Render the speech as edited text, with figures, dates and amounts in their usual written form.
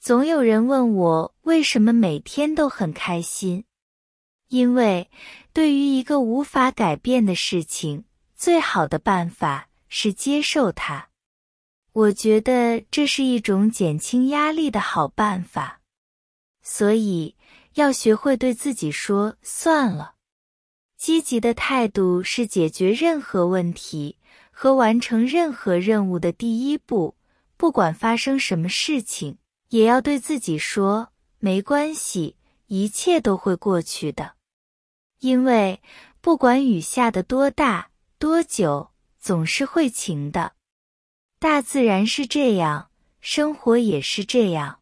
总有人问我为什么每天都很开心。因为对于一个无法改变的事情，最好的办法是接受它。我觉得这是一种减轻压力的好办法。所以，要学会对自己说算了。积极的态度是解决任何问题和完成任何任务的第一步，不管发生什么事情，也要对自己说，没关系，一切都会过去的。因为不管雨下得多大多久，总是会晴的。大自然是这样，生活也是这样。